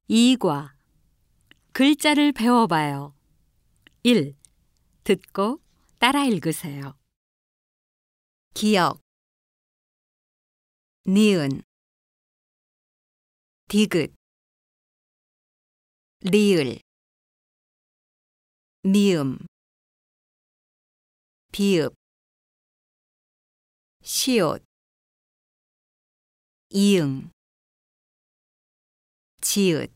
이과 글자를 배워봐요. 1. 듣고 따라 읽으세요. 기역, 니은, 디귿, 리을, 미음, 비읍, 시옷, 이응, 지읒.